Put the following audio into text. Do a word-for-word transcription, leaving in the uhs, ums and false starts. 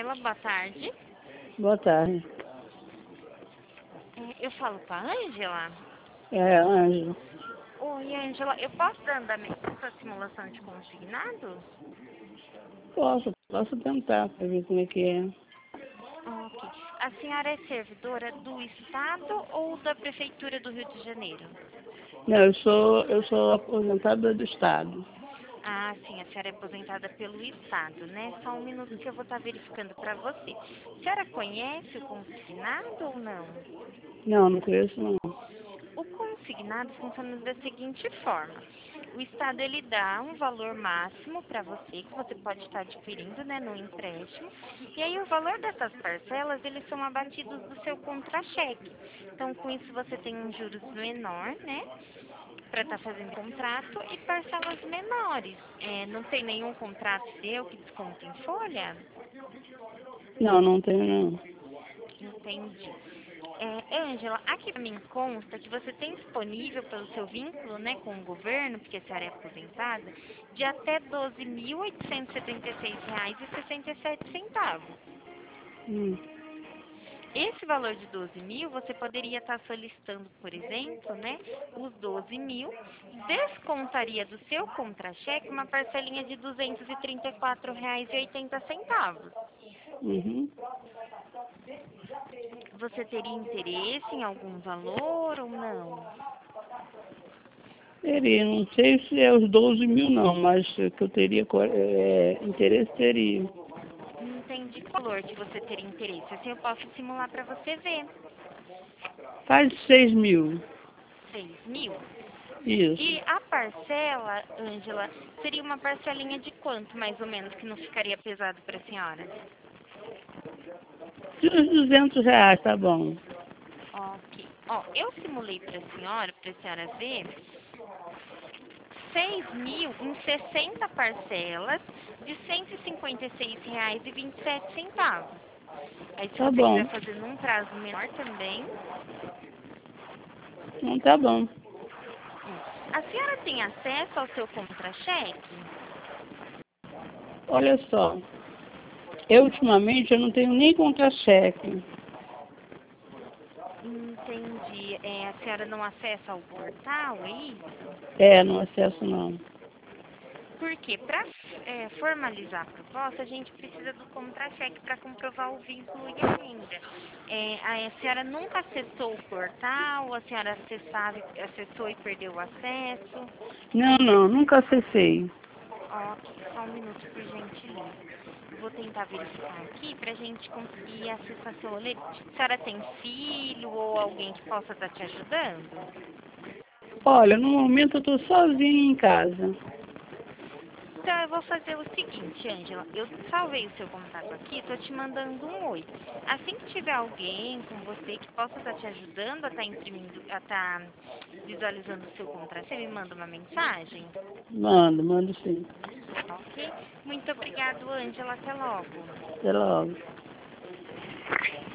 Ângela, boa tarde. Boa tarde. É, eu falo com a Ângela? É, Ângela. Oi, Ângela, eu posso dar andamento para essa simulação de consignado? Posso, posso tentar para ver como é que é. Ok. A senhora é servidora do Estado ou da Prefeitura do Rio de Janeiro? Não, eu sou, eu sou aposentada do Estado. Ah, sim, a senhora é aposentada pelo Estado, né? Só um minuto que eu vou estar verificando para você. A senhora conhece o consignado ou não? Não, não conheço não. O consignado funciona da seguinte forma. O Estado ele dá um valor máximo para você, que você pode estar adquirindo, né, no empréstimo. E aí o valor dessas parcelas, eles são abatidos do seu contra-cheque. Então, com isso você tem um juros menor, né, para estar fazendo contrato e parcelas menores. É, não tem nenhum contrato seu que desconta em folha? Não, não tenho não. Entendi. É, Ângela, aqui para mim consta que você tem disponível pelo seu vínculo, né, com o governo, porque a senhora é aposentada, de até doze mil oitocentos e setenta e seis reais e sessenta e sete centavos. Hum. Esse valor de doze mil, você poderia estar solicitando, por exemplo, né, os doze mil, descontaria do seu contra-cheque uma parcelinha de duzentos e trinta e quatro reais e oitenta centavos. Uhum. Você teria interesse em algum valor ou não? Teria, não sei se é os doze mil não, mas que eu teria é, interesse teria. Não entendi qual valor que você teria interesse. Assim eu posso simular para você ver. Faz seis mil. seis mil? Isso. E a parcela, Ângela, seria uma parcelinha de quanto, mais ou menos, que não ficaria pesado para a senhora? De uns duzentos reais, tá bom. Ok. Ó, eu simulei para a senhora, para a senhora ver, seis mil em sessenta parcelas de cento e cinquenta e seis reais e vinte e sete centavos. Aí, se Tá você bom. quiser fazer num prazo menor também. Não, tá bom. A senhora tem acesso ao seu contra-cheque? Olha só, eu ultimamente eu não tenho nem contra-cheque. Entendi. É, a senhora não acessa o portal, é isso? É, não acesso não. Porque para é, formalizar a proposta, a gente precisa do contra-cheque para comprovar o vínculo e a renda. É, a senhora nunca acessou o portal, a senhora acessava, acessou e perdeu o acesso? Não, não, nunca acessei. Ok, só um minuto, por gentileza. Eu vou tentar verificar aqui para a gente conseguir acessar seu lerite. A senhora tem filho ou alguém que possa estar te ajudando? Olha, no momento eu estou sozinha em casa. Então, eu vou fazer o seguinte, Ângela. Eu salvei o seu contato aqui, estou te mandando um oi. Assim que tiver alguém com você que possa estar te ajudando a estar imprimindo, a estar visualizando o seu contrato, você me manda uma mensagem? Mando, mando sim. Ok? Muito obrigado, Ângela. Até logo. Até logo.